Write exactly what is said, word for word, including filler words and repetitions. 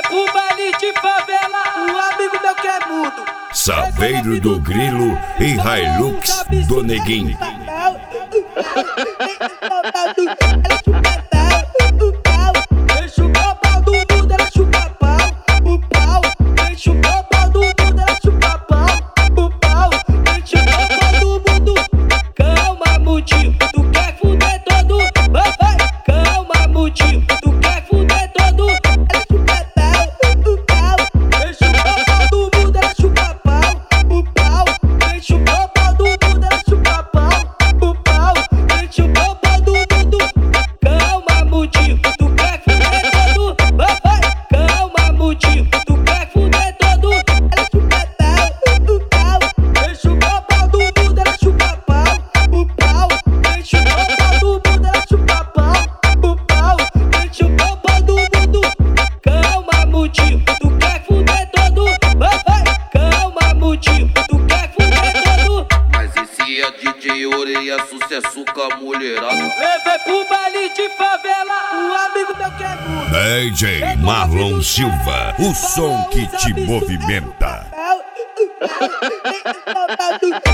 pro baile de favela, um amigo meu que é mudo. Saveiro do Grilo e Hilux do Neguinho. Vem chupar o pau do mundo, ela chupa pau, o pau. Vem chupar o pau do mundo, ela chupa pau, o pau. Vem chupar o pau do mundo. Calma, mudinho, tu quer fuder todo. Vai, vai, calma, mudinho, tu quer fuder todo. Ela chupa pau, o pau. Vem chupar o pau do mundo, ela chupa pau, o pau. Vem chupar o pau do mundo, ela chupa pau, o pau. Vem chupar o pau do mundo. Calma, mudinho, tu quer fuder todo. Vai, vai, calma, mudinho, tu quer fuder todo. Ela chupa pau, o pau. Vem chupar o pau do mundo, ela chupa pau, o pau. Vem chupar o pau do mundo, ela chupa pau, o pau. Vem chupar o pau do mundo. Calma, mudinho, tu quer fuder todo. Vai, vai, calma, mudinho, tu quer fuder todo. Mas esse é D J Orelha, sucesso com a mulherada. Levei pro baile de favela, um amigo meu que é mudo. D J Marlon Silva, o som que te movimenta.